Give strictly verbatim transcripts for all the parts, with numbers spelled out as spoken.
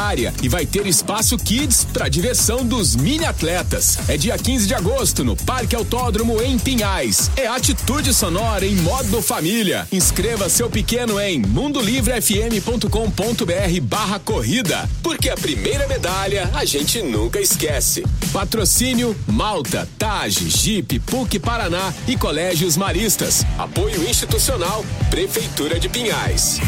área e vai ter espaço kids para diversão dos mini atletas. É dia quinze de agosto no Parque Autódromo em Pinhais. É atitude sonora em modo família. Inscreva seu pequeno em mundolivrefm.com.br barra corrida, porque a primeira medalha a gente nunca esquece. Patrocínio Malta, Tage, Jeep, P U C Paraná e Colégios Maristas. Apoio institucional, Prefeitura de Pinhais.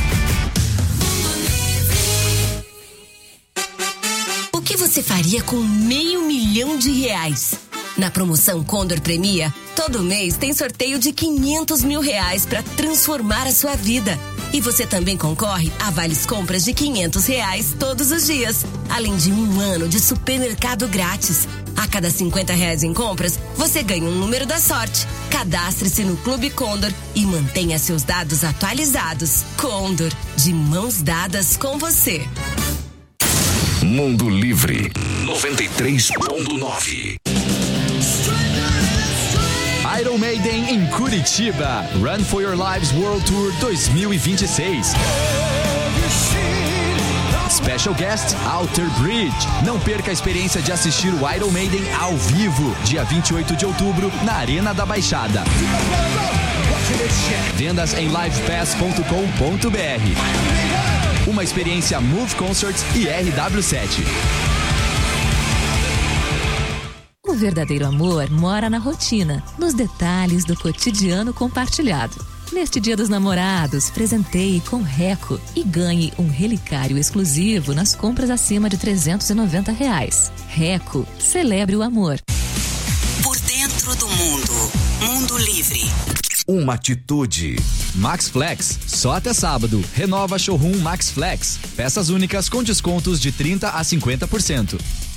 O que você faria com meio milhão de reais? Na promoção Condor Premia, todo mês tem sorteio de quinhentos mil reais para transformar a sua vida. E você também concorre a vales compras de quinhentos reais todos os dias, além de um ano de supermercado grátis. A cada cinquenta reais em compras, você ganha um número da sorte. Cadastre-se no Clube Condor e mantenha seus dados atualizados. Condor, de mãos dadas com você. Mundo Livre noventa e três ponto nove. Iron Maiden em Curitiba. Run for Your Lives World Tour dois mil e vinte e seis. Special Guest Outer Bridge. Não perca a experiência de assistir o Iron Maiden ao vivo, dia vinte e oito de outubro, na Arena da Baixada. Vendas em live pass ponto com ponto b r. Uma experiência Move Concerts e R W sete. O verdadeiro amor mora na rotina, nos detalhes do cotidiano compartilhado. Neste Dia dos Namorados, presenteie com Reco e ganhe um relicário exclusivo nas compras acima de trezentos e noventa reais. Reco, celebre o amor. Por dentro do mundo, Mundo Livre. Uma atitude. Max Flex, só até sábado. Renova Showroom Max Flex. Peças únicas com descontos de trinta a cinquenta por cento.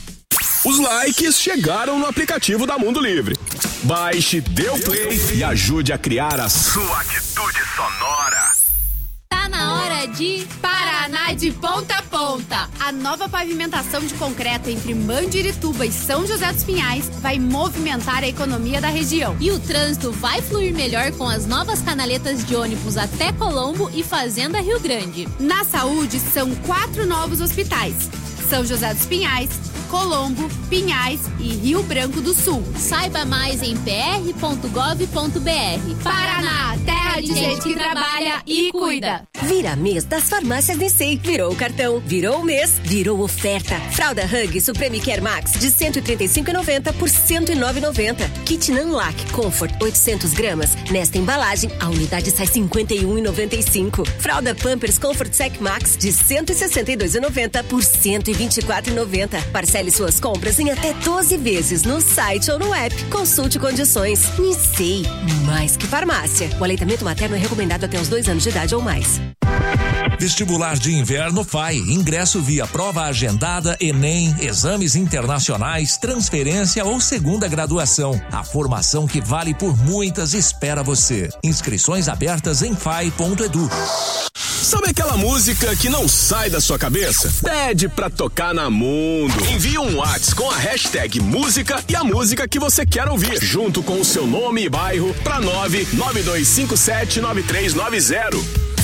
Os likes chegaram no aplicativo da Mundo Livre. Baixe, dê o play e ajude a criar a sua atitude sonora. Tá na hora de Paraná de Ponta a Ponta. A nova pavimentação de concreto entre Mandirituba e São José dos Pinhais vai movimentar a economia da região. E o trânsito vai fluir melhor com as novas canaletas de ônibus até Colombo e Fazenda Rio Grande. Na saúde, são quatro novos hospitais: São José dos Pinhais, Colombo, Pinhais e Rio Branco do Sul. Saiba mais em p r ponto gov ponto b r. Paraná, terra de gente que trabalha e cuida. Vira mês das farmácias Nissei. Virou o cartão, virou o mês, virou oferta. Fralda Hug Supreme Care Max de cento e trinta e cinco reais e noventa centavos por cento e nove reais e noventa centavos. Kit Nanlac Comfort oitocentos gramas. Nesta embalagem, a unidade sai cinquenta e um reais e noventa e cinco centavos. Fralda Pampers Comfort Sec Max de cento e sessenta e dois reais e noventa centavos por cento e vinte e quatro reais e noventa centavos. Parcele suas compras em até doze vezes no site ou no app. Consulte condições. Nissei, mais que farmácia. O aleitamento materno é recomendado até os dois anos de idade ou mais. Vestibular de Inverno F A I. Ingresso via prova agendada, Enem, exames internacionais, transferência ou segunda graduação. A formação que vale por muitas espera você. Inscrições abertas em f a i ponto e d u. Sabe aquela música que não sai da sua cabeça? Pede pra tocar na Mundo. Envie um WhatsApp com a hashtag música e a música que você quer ouvir, junto com o seu nome e bairro, pra nove nove dois cinco sete nove três nove zero.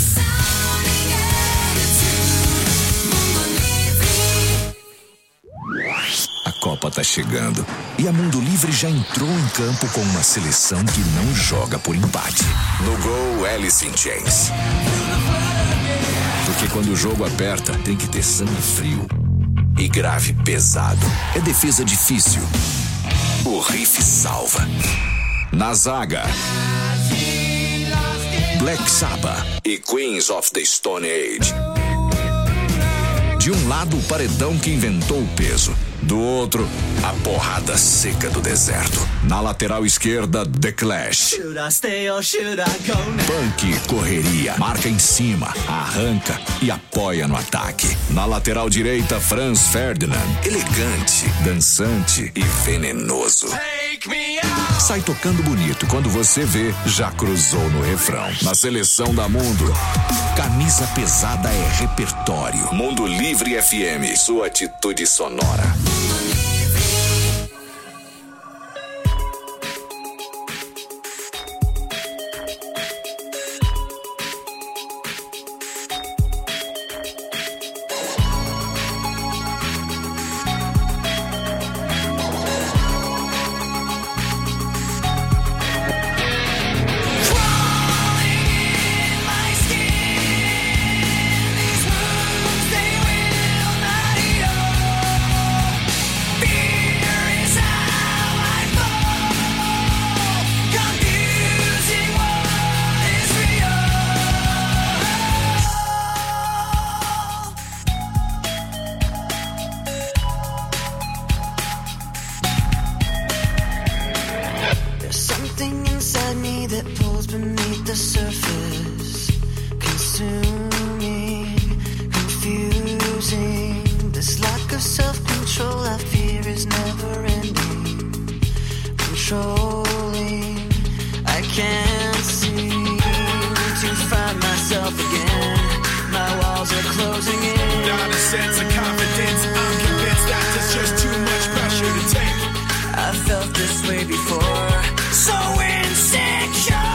A Copa tá chegando e a Mundo Livre já entrou em campo com uma seleção que não joga por empate. No gol, Alice in Chains. Porque quando o jogo aperta, tem que ter sangue frio e grave pesado. É defesa difícil. O riff salva. Na zaga, Black Sabbath e Queens of the Stone Age. De um lado, o paredão que inventou o peso. Do outro, a porrada seca do deserto. Na lateral esquerda, The Clash. Punk, correria, marca em cima, arranca e apoia no ataque. Na lateral direita, Franz Ferdinand. Elegante, dançante e venenoso. Sai tocando bonito. Quando você vê, já cruzou no refrão. Na seleção da Mundo, camisa pesada é repertório. Mundo Livre F M, sua atitude sonora. the surface, consuming, confusing. This lack of self-control I fear is never ending. Controlling, I can't seem to find myself again. My walls are closing in. Not a sense of confidence. I'm convinced that there's just too much pressure to take. I felt this way before. So insecure.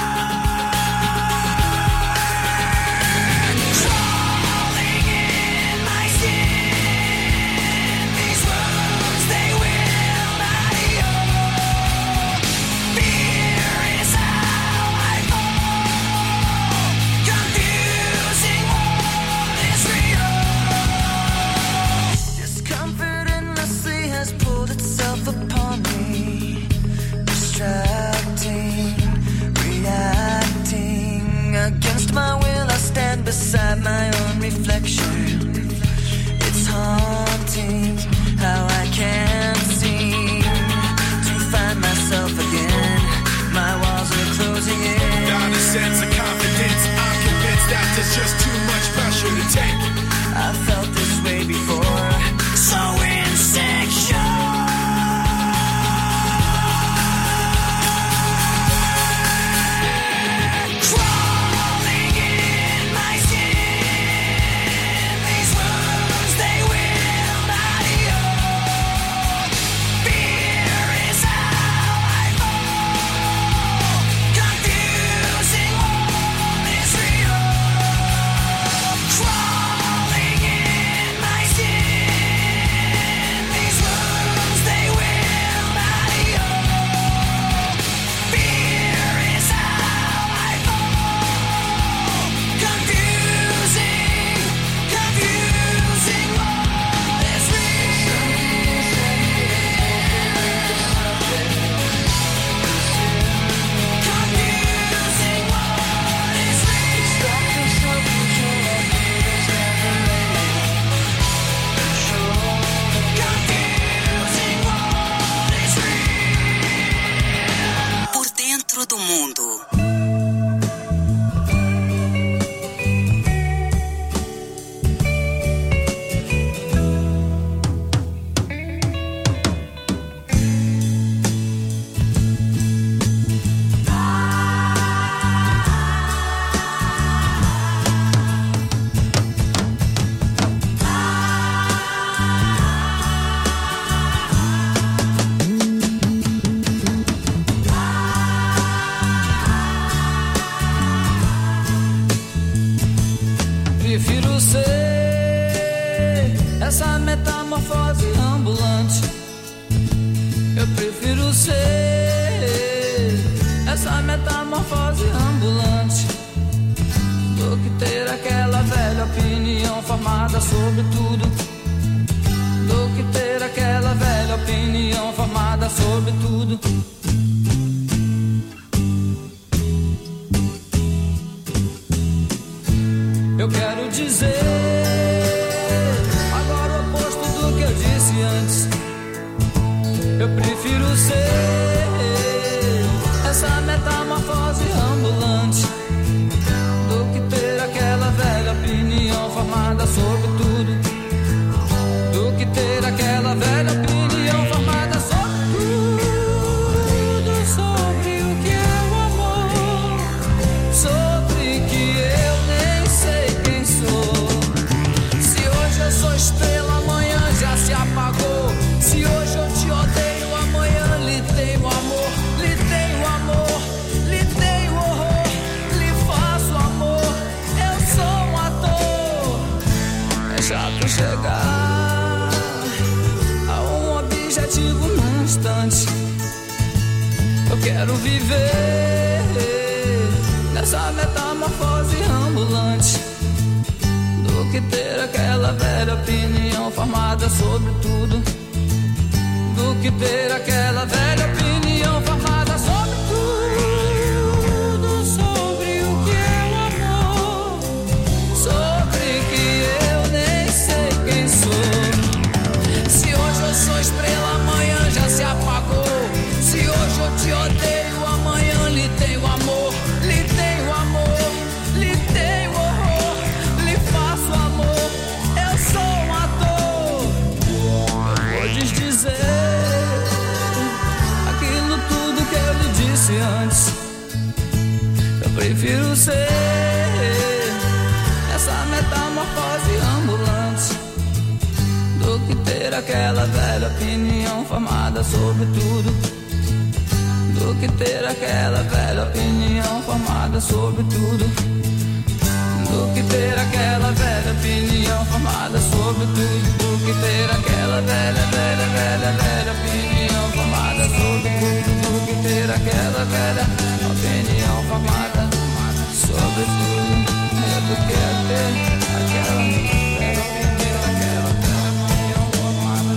Against my will, I stand beside my own reflection. It's haunting how I can't seem to find myself again. My walls are closing in. Not a sense of confidence. I'm convinced that there's just too much pressure to take. I felt this way before. So insecure. Do mundo. Prefiro ser essa metamorfose ambulante. Eu prefiro ser essa metamorfose ambulante do que ter aquela velha opinião formada sobre tudo. Do que ter aquela velha opinião formada sobre tudo. Eu quero dizer agora o oposto do que eu disse antes. Eu prefiro ser essa metamorfose ambulante do que ter aquela velha opinião formada sobre tudo. Do que ter aquela velha opinião formada sobre tudo. Sobre o que é o amor. Sobre que eu nem sei quem sou. Se hoje eu sou estrela, amanhã já se apagou. Se hoje eu te odeio, amanhã lhe tenho amor. Lhe tenho amor, lhe tenho horror. Lhe faço amor, eu sou um ator. É chato chegar a um objetivo num instante. Eu quero viver nessa metamorfose ambulante do que ter aquela velha opinião formada sobre tudo. Do que ter aquela velha opinião formada sobre tudo. Sobre o que é o amor. Sobre que eu nem sei quem sou. Se hoje eu sou estrela, amanhã já se apagou. Se hoje eu te odeio, amanhã lhe tenho amor. Lhe tenho prefiro ser essa metamorfose ambulante do que ter aquela velha opinião formada sobre tudo. Do que ter aquela velha opinião formada sobre tudo. Do que ter aquela velha opinião formada sobre tudo. Do que ter aquela velha, velha, velha, velha opinião formada sobre tudo. Do que ter aquela velha opinião formada sobre tudo. É do que é ter aquela velha opinião, aquela velha opinião formada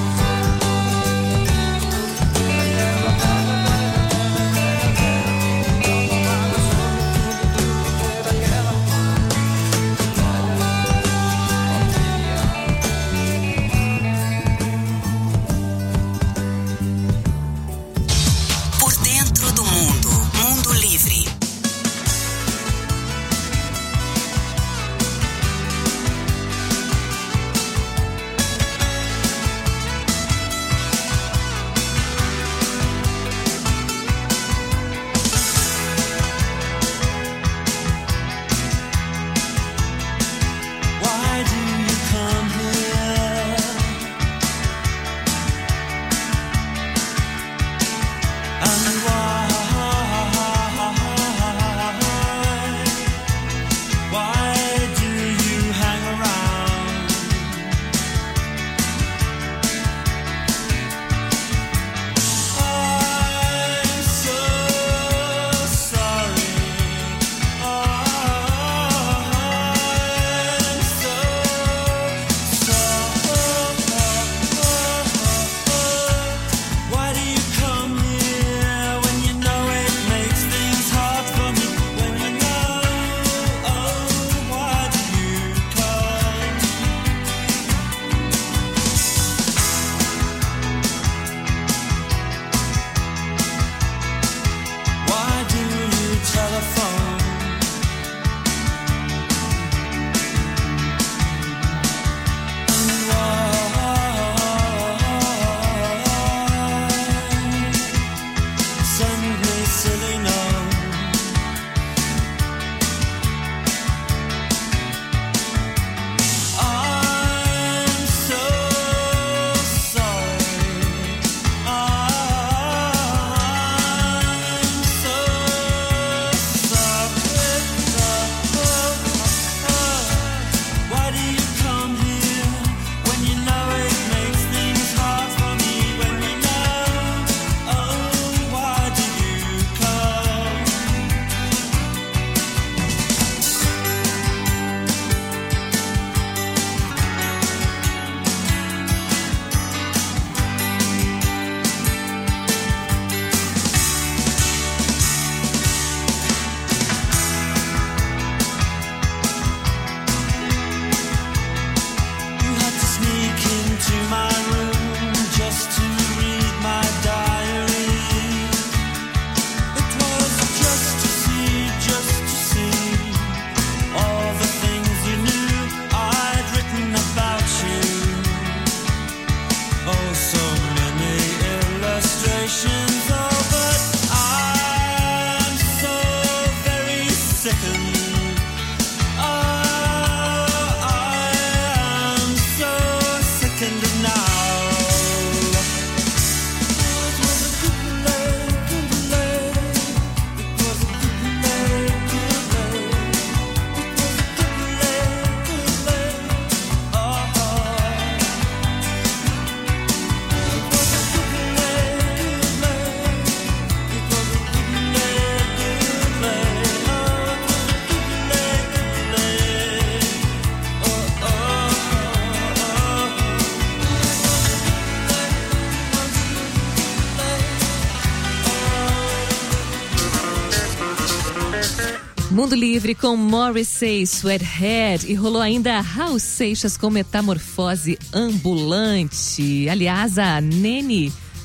Mundo Livre com Morrissey, Sweathead, e rolou ainda Raul Seixas com Metamorfose Ambulante. Aliás, a Nene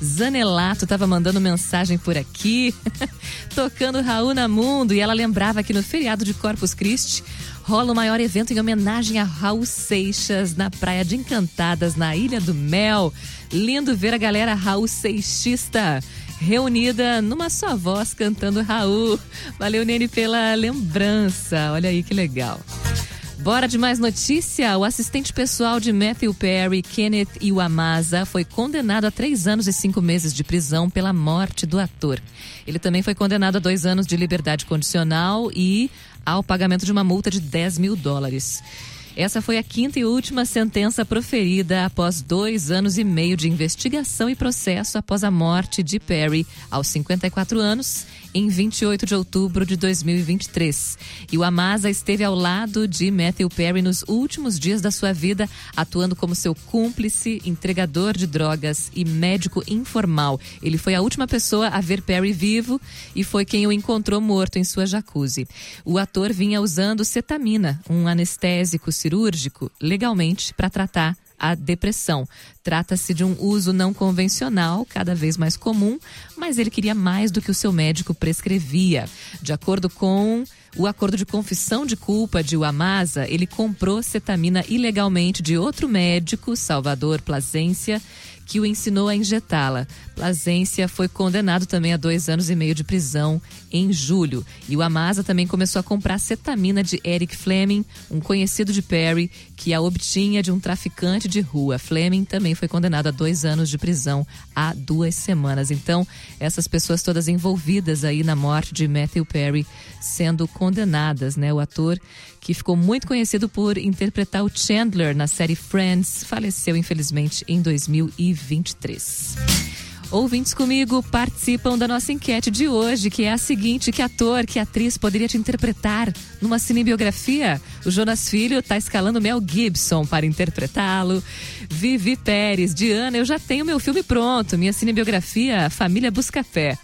Zanelato tava mandando mensagem por aqui, tocando Raul na Mundo, e ela lembrava que no feriado de Corpus Christi rola o maior evento em homenagem a Raul Seixas na Praia de Encantadas, na Ilha do Mel. Lindo ver a galera Raul Seixista reunida numa só voz cantando Raul. Valeu, Nene, pela lembrança. Olha aí que legal. Bora de mais notícia? O assistente pessoal de Matthew Perry, Kenneth Iwamasa, foi condenado a três anos e cinco meses de prisão pela morte do ator. Ele também foi condenado a dois anos de liberdade condicional e ao pagamento de uma multa de dez mil dólares. Essa foi a quinta e última sentença proferida após dois anos e meio de investigação e processo após a morte de Perry, aos cinquenta e quatro anos, em vinte e oito de outubro de dois mil e vinte e três. E o Amasa esteve ao lado de Matthew Perry nos últimos dias da sua vida, atuando como seu cúmplice, entregador de drogas e médico informal. Ele foi a última pessoa a ver Perry vivo e foi quem o encontrou morto em sua jacuzzi. O ator vinha usando cetamina, um anestésico cirúrgico, legalmente para tratar a depressão. Trata-se de um uso não convencional, cada vez mais comum, mas ele queria mais do que o seu médico prescrevia. De acordo com o acordo de confissão de culpa de Iwamasa, ele comprou cetamina ilegalmente de outro médico, Salvador Plasencia, que o ensinou a injetá-la. Plasencia foi condenado também a dois anos e meio de prisão em julho. E o Amasa também começou a comprar cetamina de Eric Fleming, um conhecido de Perry, que a obtinha de um traficante de rua. Fleming também foi condenado a dois anos de prisão há duas semanas. Então, essas pessoas todas envolvidas aí na morte de Matthew Perry sendo condenadas, né? O ator, que ficou muito conhecido por interpretar o Chandler na série Friends, faleceu infelizmente em dois mil e vinte e três. Ouvintes comigo participam da nossa enquete de hoje, que é a seguinte: que ator, que atriz poderia te interpretar numa cinebiografia? O Jonas Filho está escalando Mel Gibson para interpretá-lo. Vivi Pérez, Diana, eu já tenho meu filme pronto, minha cinebiografia Família Buscapé.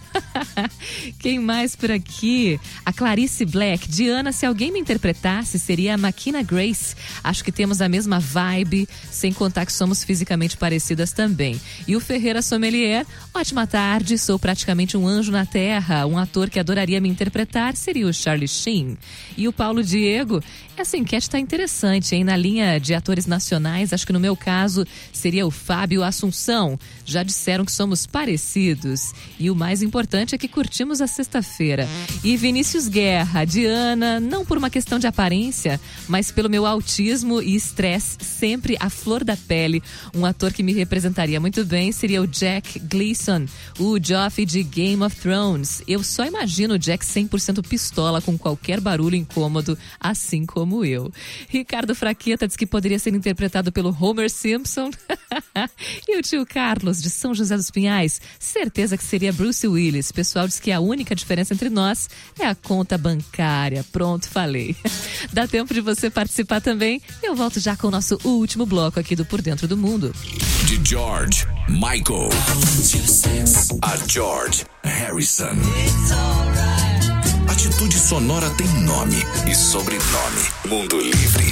Quem mais por aqui? A Clarice Black, Diana, se alguém me interpretasse seria a Makina Grace. Acho que temos a mesma vibe, sem contar que somos fisicamente parecidas também. E o Ferreira Sommelier, ótima tarde, sou praticamente um anjo na terra. Um ator que adoraria me interpretar seria o Charlie Sheen. E o Paulo Diego, essa enquete está interessante, hein? Na linha de atores nacionais, acho que no meu caso seria o Fábio Assunção. Já disseram que somos parecidos. E o mais importante é que curtimos a sexta-feira. E Vinícius Guerra, Diana, não por uma questão de aparência, mas pelo meu autismo e estresse sempre à flor da pele. Um ator que me representaria muito bem seria o Jack Gleeson, o Joffrey de Game of Thrones. Eu só imagino o Jack cem por cento pistola com qualquer barulho incômodo, assim como eu. Ricardo Fraqueta diz que poderia ser interpretado pelo Homer Simpson. E o tio Carlos, de São José dos Pinhais, certeza que seria Bruce Willis. O pessoal diz que a única diferença entre nós é a conta bancária. Pronto, falei. Dá tempo de você participar também. Eu volto já com o nosso último bloco aqui do Por Dentro do Mundo. De George Michael a George Harrison. Atitude Sonora tem nome e sobrenome. Mundo Livre.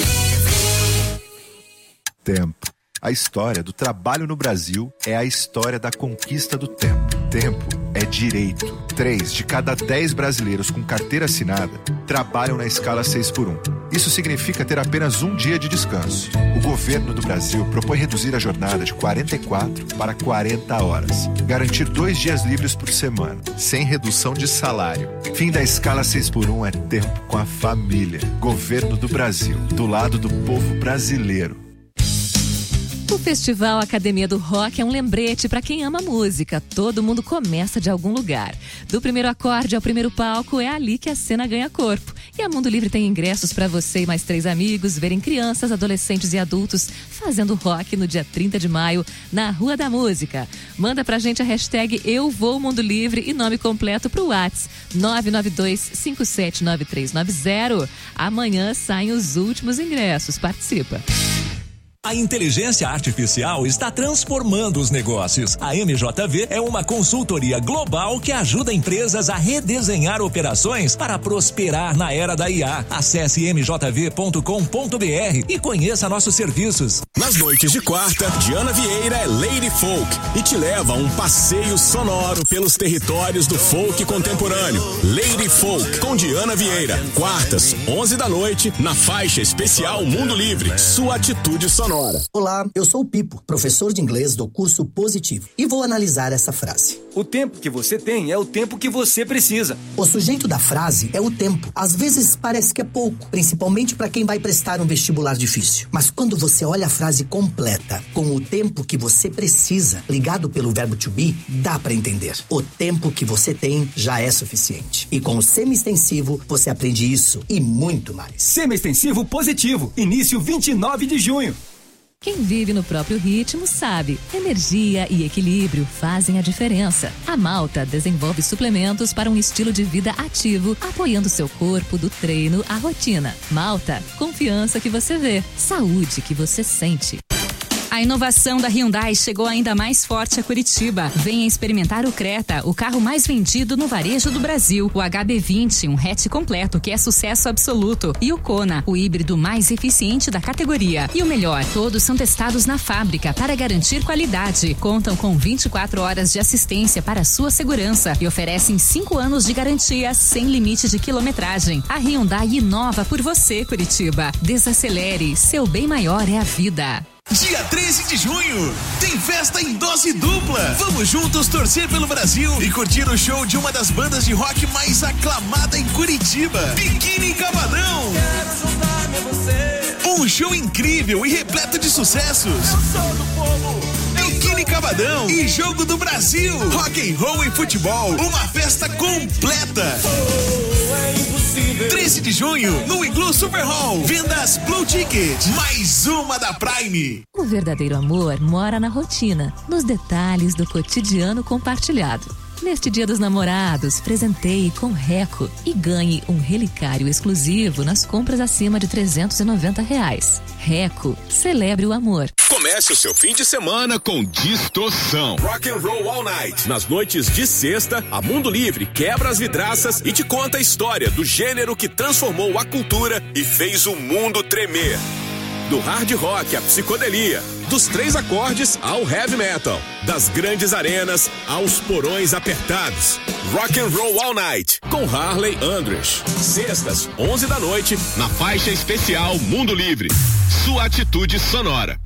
Tempo. A história do trabalho no Brasil é a história da conquista do tempo. Tempo é direito. Três de cada dez brasileiros com carteira assinada trabalham na escala seis por um. Isso significa ter apenas um dia de descanso. O governo do Brasil propõe reduzir a jornada de quarenta e quatro para quarenta horas. Garantir dois dias livres por semana, sem redução de salário. Fim da escala seis por um é tempo com a família. Governo do Brasil, do lado do povo brasileiro. O Festival Academia do Rock é um lembrete para quem ama música. Todo mundo começa de algum lugar. Do primeiro acorde ao primeiro palco, é ali que a cena ganha corpo. E a Mundo Livre tem ingressos para você e mais três amigos verem crianças, adolescentes e adultos fazendo rock no dia trinta de maio, na Rua da Música. Manda pra gente a hashtag Eu Vou Mundo Livre e nome completo pro WhatsApp nove nove dois cinco sete nove três nove zero. Amanhã saem os últimos ingressos. Participa! A inteligência artificial está transformando os negócios. A M J V é uma consultoria global que ajuda empresas a redesenhar operações para prosperar na era da I A. Acesse m j v ponto com ponto b r e conheça nossos serviços. Nas noites de quarta, Diana Vieira é Lady Folk e te leva a um passeio sonoro pelos territórios do folk contemporâneo. Lady Folk com Diana Vieira. Quartas, onze da noite, na faixa especial Mundo Livre. Sua atitude sonora. Olá, eu sou o Pipo, professor de inglês do curso Positivo, e vou analisar essa frase. O tempo que você tem é o tempo que você precisa. O sujeito da frase é o tempo. Às vezes parece que é pouco, principalmente para quem vai prestar um vestibular difícil. Mas quando você olha a frase completa, com o tempo que você precisa, ligado pelo verbo to be, dá para entender. O tempo que você tem já é suficiente. E com o semi-extensivo, você aprende isso e muito mais. Semi-extensivo Positivo, início vinte e nove de junho. Quem vive no próprio ritmo sabe, energia e equilíbrio fazem a diferença. A Malta desenvolve suplementos para um estilo de vida ativo, apoiando seu corpo do treino à rotina. Malta, confiança que você vê, saúde que você sente. A inovação da Hyundai chegou ainda mais forte a Curitiba. Venha experimentar o Creta, o carro mais vendido no varejo do Brasil. O H B vinte, um hatch completo que é sucesso absoluto. E o Kona, o híbrido mais eficiente da categoria. E o melhor, todos são testados na fábrica para garantir qualidade. Contam com vinte e quatro horas de assistência para sua segurança e oferecem cinco anos de garantia sem limite de quilometragem. A Hyundai inova por você, Curitiba. Desacelere, seu bem maior é a vida. Dia treze de junho, tem festa em dose dupla. Vamos juntos torcer pelo Brasil e curtir o show de uma das bandas de rock mais aclamada em Curitiba, Biquíni Cavadão. Quero juntar-me a você. Um show incrível e repleto de sucessos. Eu sou do povo. Biquíni Cavadão e Jogo do Brasil. Rock and roll e futebol, uma festa completa. Oh, é impossível. treze de junho, no Iglu Super Hall. Vendas Blue Ticket, mais uma da Prime. O verdadeiro amor mora na rotina, nos detalhes do cotidiano compartilhado. Neste Dia dos Namorados, presenteie com Reco e ganhe um relicário exclusivo nas compras acima de trezentos e noventa reais. Reco, celebre o amor. Comece o seu fim de semana com Distorção. Rock and Roll All Night. Nas noites de sexta, a Mundo Livre quebra as vidraças e te conta a história do gênero que transformou a cultura e fez o mundo tremer. Do hard rock à psicodelia, dos três acordes ao heavy metal, das grandes arenas aos porões apertados. Rock and Roll All Night, com Harley Andress. Sextas, onze da noite, na faixa especial Mundo Livre. Sua atitude sonora.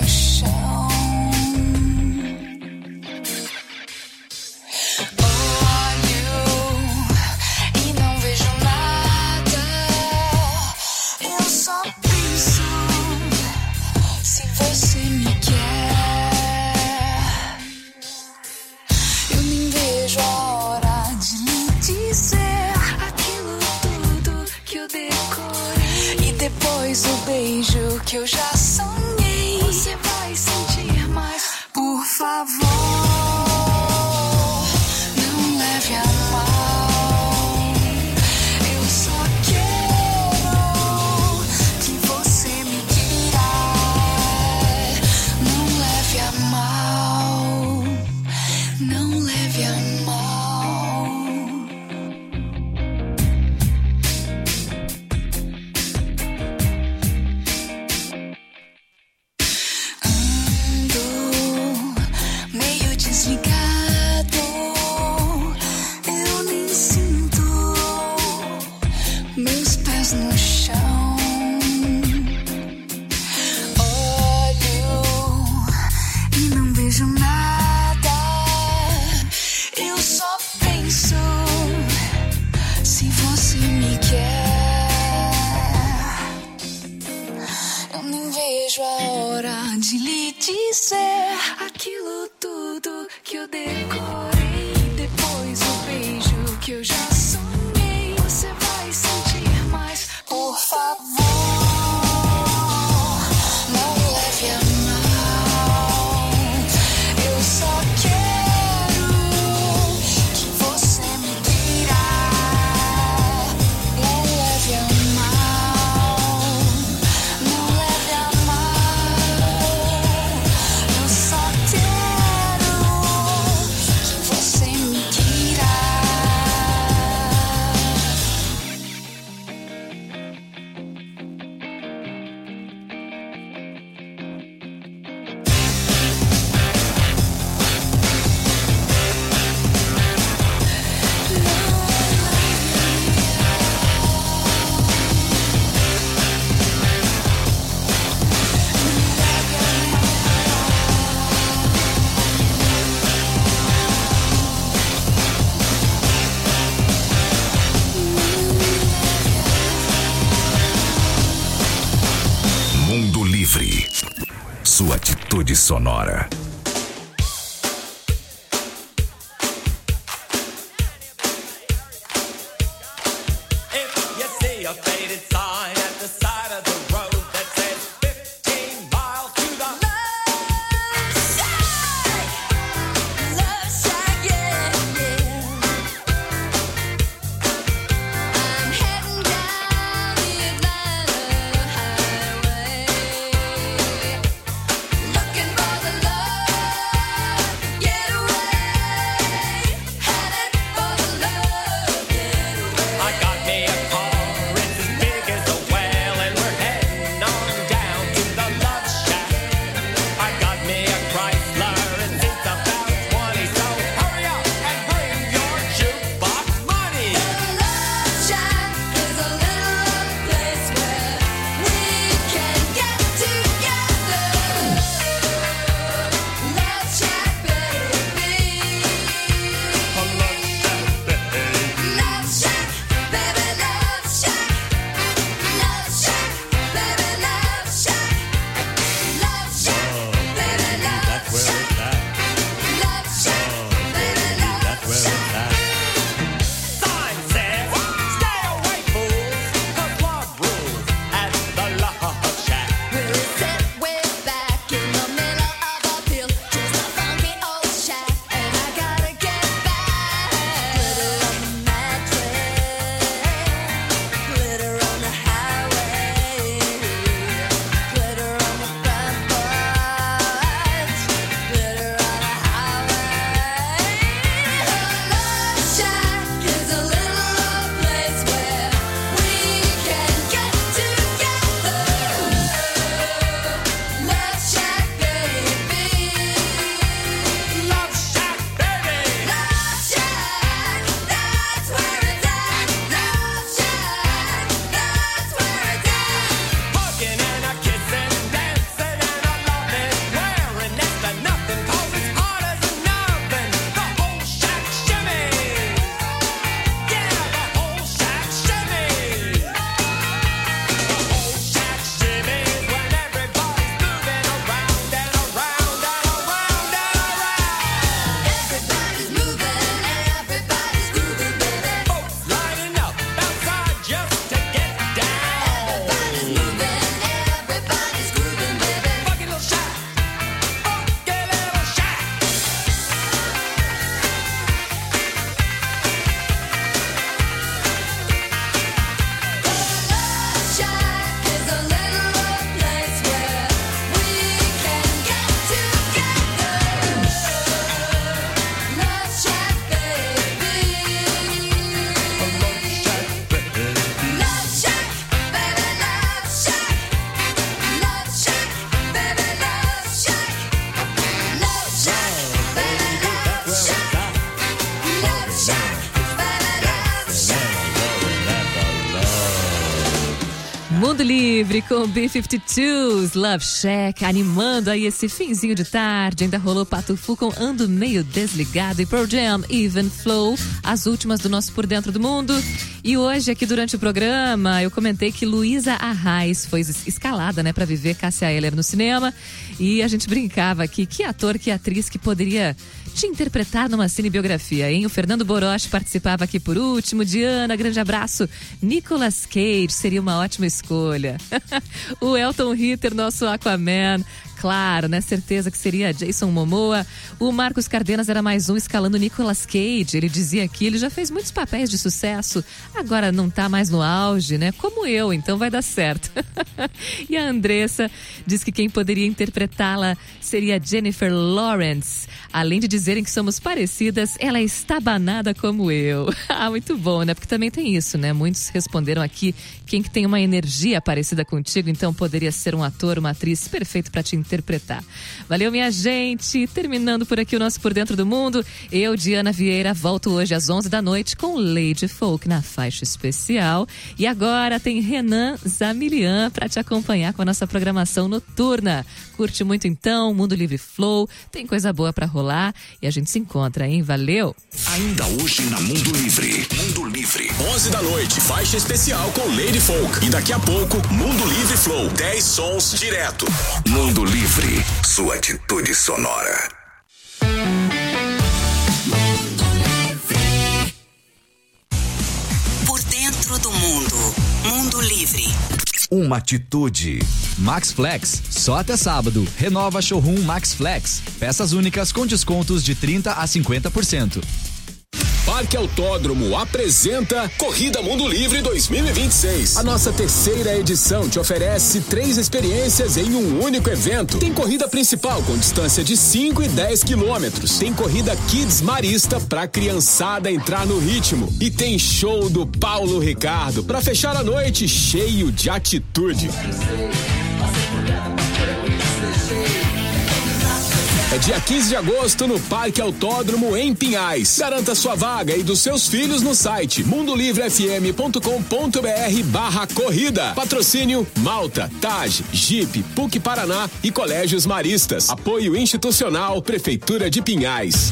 no chão. Olho e não vejo nada. Eu só penso se você me quer. Eu nem vejo a hora de lhe dizer aquilo tudo que eu decorei. E depois o beijo que eu já sonhei. Você vai sentir mais, por favor. Não leve a mal. Eu só quero que você me queira. Não leve a mal. Não leve a mal. Meio desligado, eu nem sinto meus pés no chão. Olho e não vejo nada. Eu só penso se você me quer. Eu nem vejo a hora de lhe dizer aquilo tudo que eu decorei. Depois o beijo que eu já sonhei. Você vai sentir mais, por favor. Não leve a mal. Eu só quero que você me queira. Não leve a mal. Não leve a mal. Eu só quero que você me queira. Mundo Livre. Sua atitude sonora. If you see a faded sign at the side of the road that says fifteen miles to the left side, left side, yeah, yeah. I'm heading down the Atlanta highway, looking for the love. Livre com B cinquenta e dois, Love Shack, animando aí esse finzinho de tarde. Ainda rolou Pato Fu com Ando Meio Desligado e Pearl Jam, Even Flow, as últimas do nosso Por Dentro do Mundo. E hoje, aqui durante o programa, eu comentei que Luísa Arraes foi escalada, né, pra viver Cássia Eller no cinema. E a gente brincava aqui, que ator, que atriz que poderia te interpretar numa cinebiografia, hein? O Fernando Boroche participava aqui por último. Diana, grande abraço. Nicolas Cage seria uma ótima escolha. O Elton Ritter, nosso Aquaman. Claro, né? Certeza que seria Jason Momoa. O Marcos Cardenas era mais um escalando Nicolas Cage. Ele dizia que ele já fez muitos papéis de sucesso, agora não tá mais no auge, né? Como eu, então vai dar certo. E a Andressa diz que quem poderia interpretá-la seria Jennifer Lawrence. Além de dizerem que somos parecidas, ela é estabanada como eu. Ah, muito bom, né? Porque também tem isso, né? Muitos responderam aqui, quem que tem uma energia parecida contigo, então poderia ser um ator, uma atriz perfeito para te interpretar. Valeu, minha gente. Terminando por aqui o nosso Por Dentro do Mundo. Eu, Diana Vieira, volto hoje às onze da noite com Lady Folk na faixa especial. E agora tem Renan Zamilian para te acompanhar com a nossa programação noturna. Curte muito então, Mundo Livre Flow. Tem coisa boa para rolar e a gente se encontra, hein? Valeu! Ainda hoje na Mundo Livre. Mundo Livre. onze da noite, faixa especial com Lady Folk. E daqui a pouco, Mundo Livre Flow. dez sons direto. Mundo Livre, sua atitude sonora. Por dentro do mundo, Mundo Livre. Uma atitude. Max Flex, só até sábado. Renova Showroom Max Flex. Peças únicas com descontos de trinta a cinquenta por cento. Parque Autódromo apresenta Corrida Mundo Livre dois mil e vinte e seis. A nossa terceira edição te oferece três experiências em um único evento. Tem corrida principal com distância de cinco e dez quilômetros. Tem corrida Kids Marista pra criançada entrar no ritmo. E tem show do Paulo Ricardo pra fechar a noite cheio de atitude. É dia quinze de agosto no Parque Autódromo em Pinhais. Garanta sua vaga e dos seus filhos no site mundolivrefm.com.br barra corrida. Patrocínio Malta, Taj, Jeep, P U C Paraná e Colégios Maristas. Apoio institucional Prefeitura de Pinhais.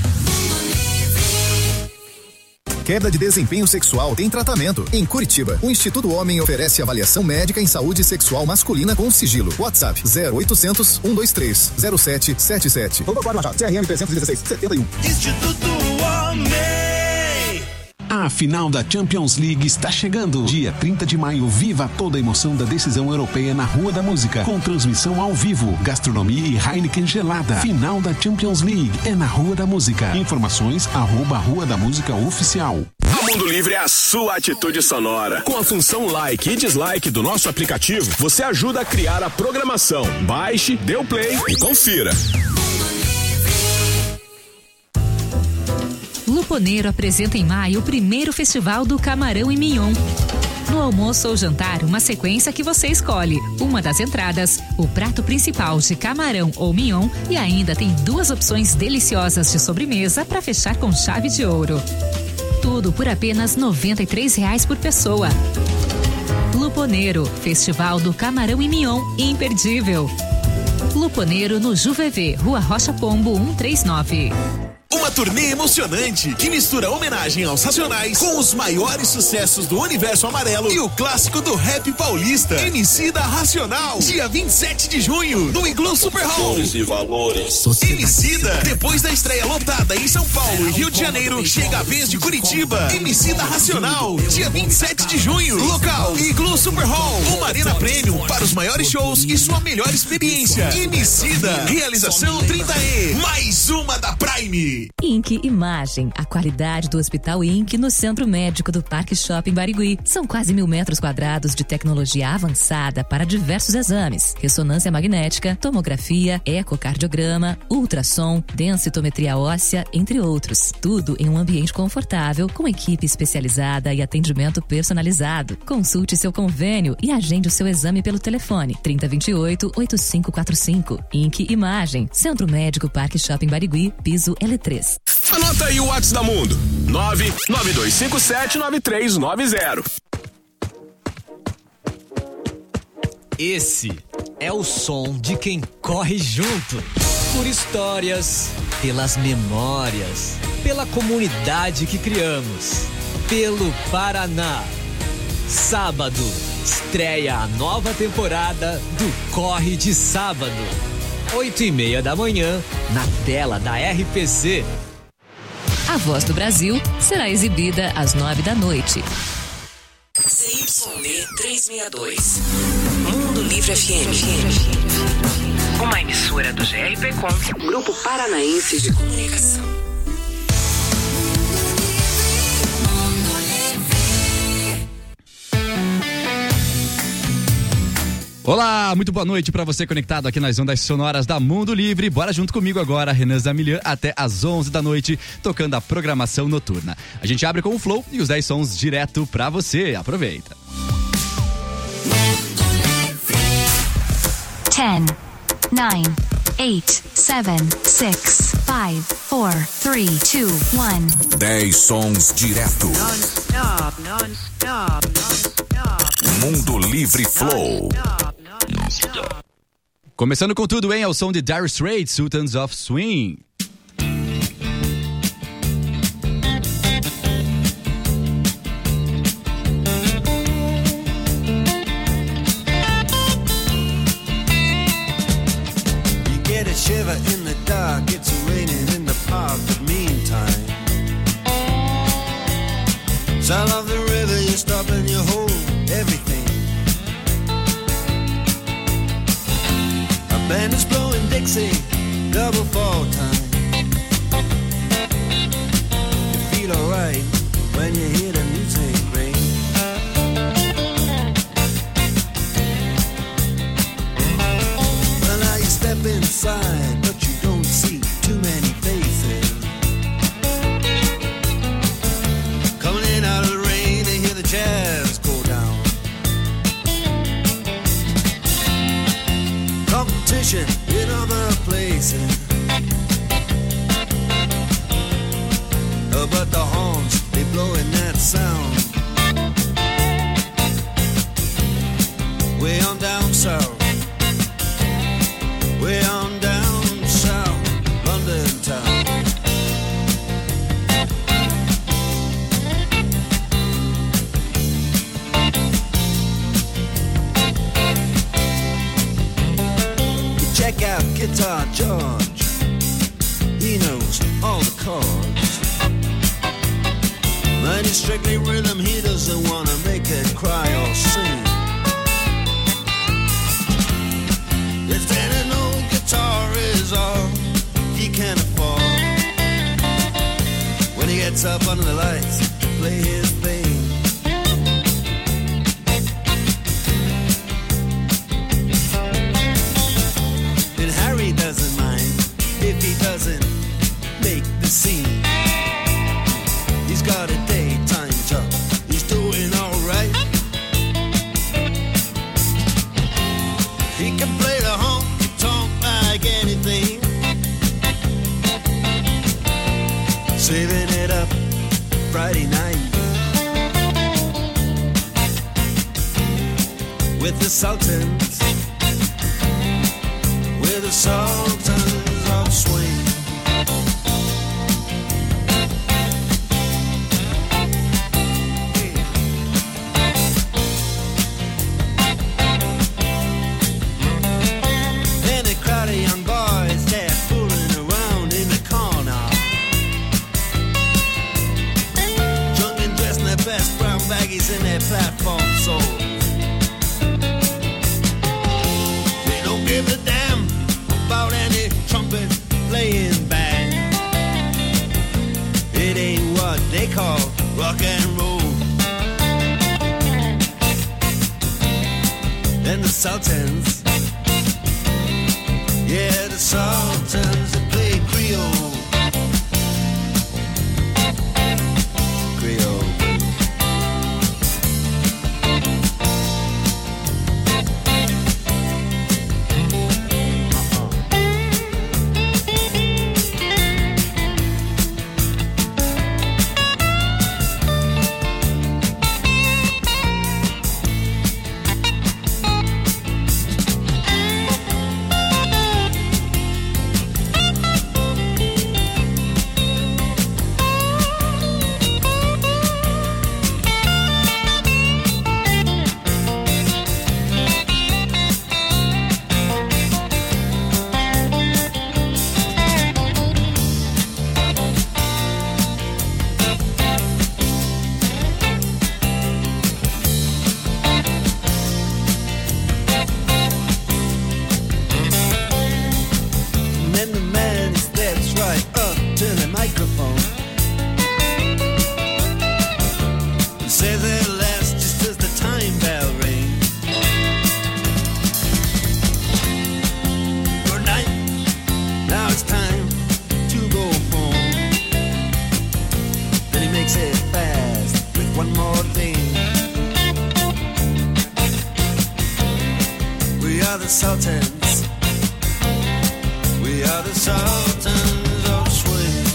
Queda de desempenho sexual tem tratamento. Em Curitiba, o Instituto Homem oferece avaliação médica em saúde sexual masculina com sigilo. WhatsApp zero oitocentos, cento e vinte e três, zero sete sete sete. Vamos agora, C R M trezentos e dezesseis, setenta e um. Instituto Homem. A final da Champions League está chegando. Dia trinta de maio, viva toda a emoção da decisão europeia na Rua da Música. Com transmissão ao vivo, gastronomia e Heineken gelada. Final da Champions League é na Rua da Música. Informações, arroba Rua da Música Oficial. A Mundo Livre é a sua atitude sonora. Com a função like e dislike do nosso aplicativo, você ajuda a criar a programação. Baixe, dê o play e confira. Luponeiro apresenta em maio o primeiro festival do Camarão e Mignon. No almoço ou jantar, uma sequência que você escolhe. Uma das entradas, o prato principal de camarão ou mignon e ainda tem duas opções deliciosas de sobremesa para fechar com chave de ouro. Tudo por apenas noventa e três reais por pessoa. Luponeiro, Festival do Camarão e Mignon, imperdível. Luponeiro no Juvevê, Rua Rocha Pombo cento e trinta e nove. Uma turnê emocionante que mistura homenagem aos Racionais com os maiores sucessos do universo amarelo e o clássico do rap paulista. Emicida Racional, dia vinte e sete de junho, no Iglu Super Hall. E valores. Emicida, depois da estreia lotada em São Paulo e Rio de Janeiro, chega a vez de Curitiba. Emicida Racional, dia vinte e sete de junho, local Iglu Super Hall, uma arena premium para os maiores shows e sua melhor experiência. Emicida, realização trinta E, mais uma da Prime. Inc Imagem, a qualidade do Hospital Inc no Centro Médico do Parque Shopping Barigui. São quase mil metros quadrados de tecnologia avançada para diversos exames: ressonância magnética, tomografia, ecocardiograma, ultrassom, densitometria óssea, entre outros. Tudo em um ambiente confortável, com equipe especializada e atendimento personalizado. Consulte seu convênio e agende o seu exame pelo telefone trinta, vinte e oito, oitenta e cinco quarenta e cinco. Inc Imagem, Centro Médico Parque Shopping Barigui, piso L três. Anota aí o WhatsApp da Mundo: nove nove dois cinco sete nove três nove zero. Esse é o som de quem corre junto. Por histórias, pelas memórias, pela comunidade que criamos, pelo Paraná. Sábado, estreia a nova temporada do Corre de Sábado. Oito e meia da manhã, na tela da R P C. A Voz do Brasil será exibida às nove da noite. C Y D trezentos e sessenta e dois. Mundo Livre F M. Uma emissora do G R P Com, Grupo Paranaense de Comunicação. Olá, muito boa noite para você conectado aqui nas ondas sonoras da Mundo Livre. Bora junto comigo agora, Renan Zamilian, até às onze da noite, tocando a programação noturna. A gente abre com o Flow e os dez sons direto pra você. Aproveita. ten, nine, eight, seven, six, five, four, three, two, one. dez sons direto. Non-stop, non-stop, non-stop. Mundo Livre Flow. Começando com tudo, hein? É o som de Dire Straits, Sultans of Swing. You get a shiver in the dark, it's raining in the park, but meantime, sound of the river, you stop and you hold everything. A band is blowing Dixie, double fall time. You feel alright when you hear the music ring. Well, now you step inside, but you don't see too many faces. Coming in out of the rain, they hear the jazz go down. Competition in other places, oh, but the horns, they blowing that sound. Way on down south, way on down south, London town. Check out Guitar George, he knows all the chords. But it's strictly rhythm, he doesn't want to make it cry or sing. If then an old guitar is all he can afford, when he gets up under the lights to play his thing, Harry doesn't mind if he doesn't make the scene. He's got a daytime job, he's doing alright. He can play the honky-tonk like anything, saving it up Friday night with the Sultans, with the Sultans of Swing. And a crowd of young boys, they're fooling around in the corner, drunk and dressed in their best brown baggies in their platform soles. They don't give a damn about any trumpet playing band. It ain't what they call rock and roll. And the Sultans, yeah, the Sultans, they play Creole. Creole. the Sultans. We are the Sultans of swing.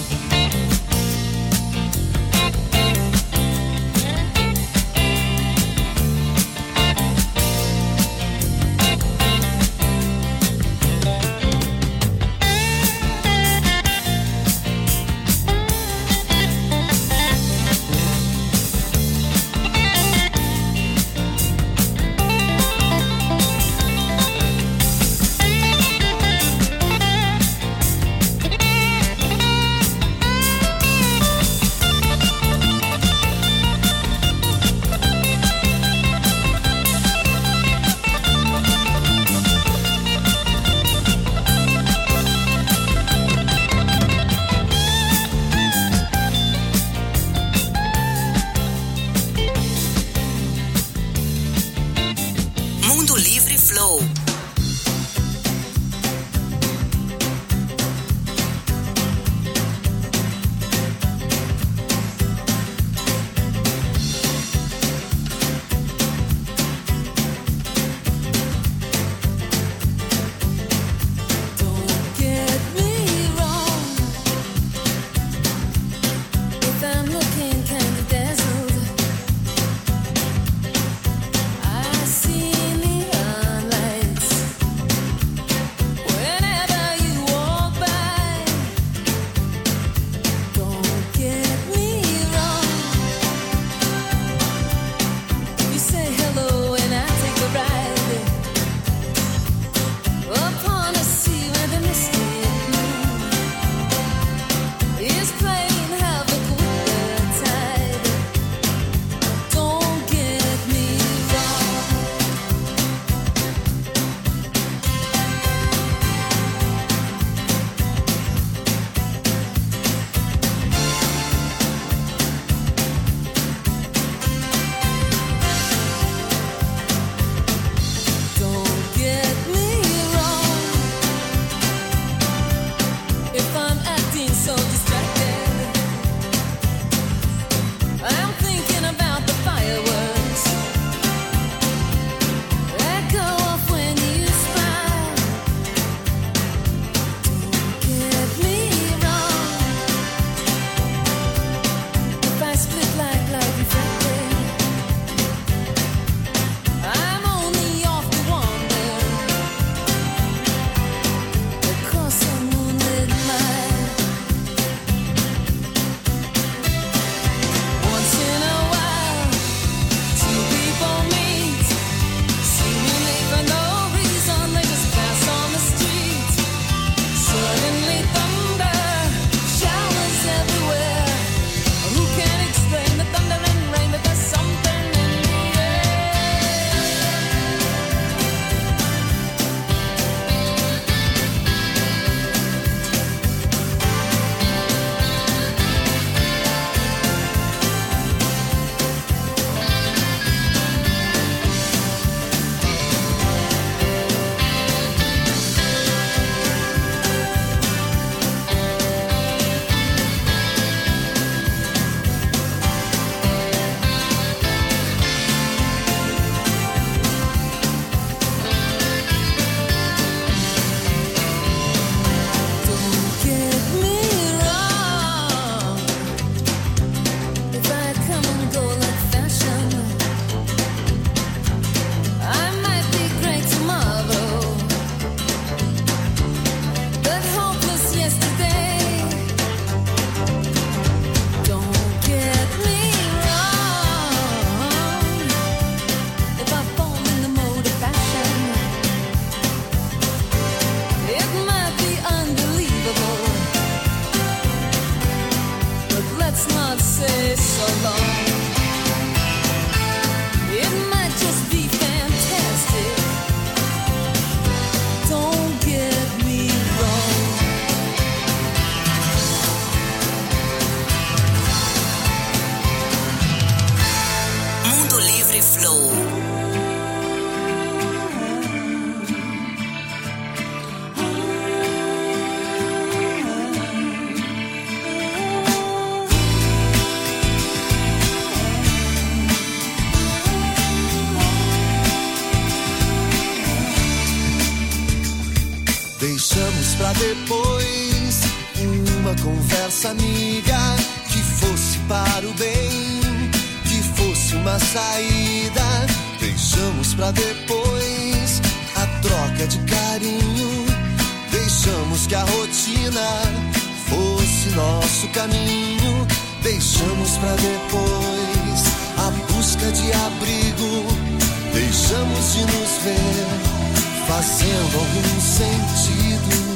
depois. Uma conversa amiga que fosse para o bem, que fosse uma saída. Deixamos pra depois a troca de carinho. Deixamos que a rotina fosse nosso caminho. Deixamos pra depois a busca de abrigo. Deixamos de nos ver fazendo algum sentido.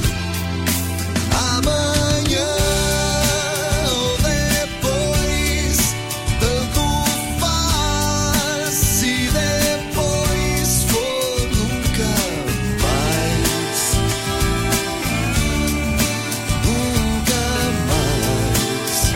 Amanhã ou depois, tanto faz. Se depois for nunca mais, nunca mais.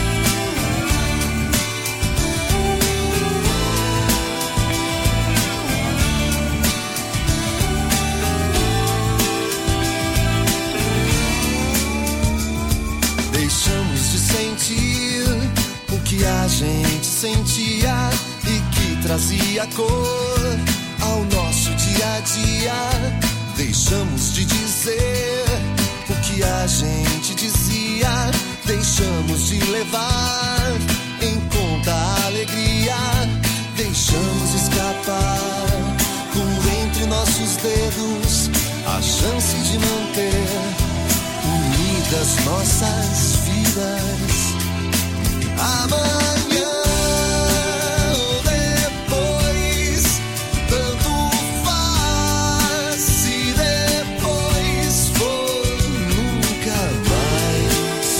Deixamos de sentir o que a gente sentia e que trazia cor ao nosso dia a dia. Deixamos de dizer o que a gente dizia. Deixamos de levar em conta a alegria. Deixamos escapar por entre nossos dedos a chance de manter unidas nossas vidas. Amanhã ou depois, tanto faz. Se depois for nunca mais,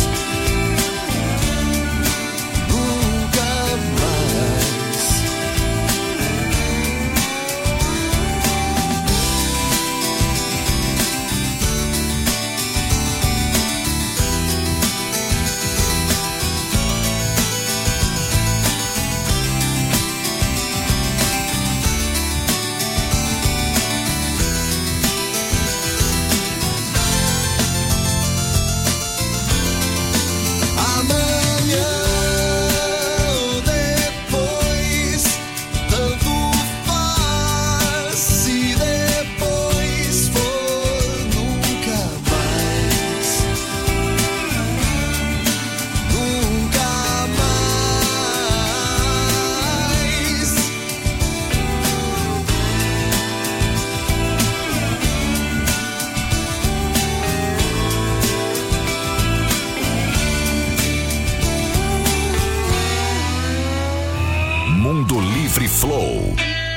nunca mais. Amanhã ou depois, tanto faz. Se depois for nunca mais, nunca mais. Mundo Livre Flow.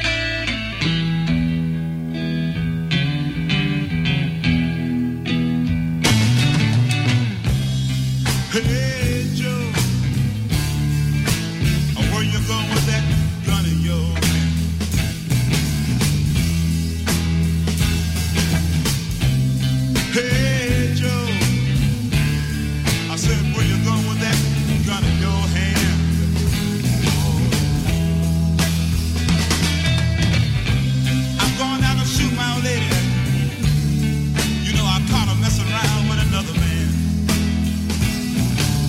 Hey Joe, where you going with that gun of yours? Hey Joe, I said where you going with that gun in your hand? I'm going out to shoot my old lady. You know I caught her messing around with another man.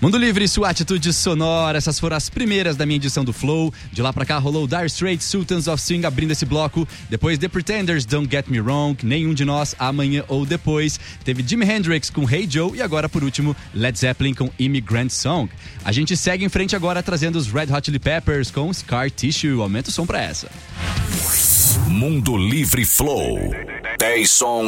Mundo Livre, sua atitude sonora. Essas foram as primeiras da minha edição do Flow. De lá pra cá rolou Dire Straits, Sultans of Swing abrindo esse bloco. Depois The Pretenders, Don't Get Me Wrong, Nenhum de Nós, Amanhã ou Depois. Teve Jimi Hendrix com Hey Joe e agora por último Led Zeppelin com Immigrant Song. A gente segue em frente agora trazendo os Red Hot Chili Peppers com Scar Tissue. Aumenta o som pra essa. Mundo Livre Flow. dez sons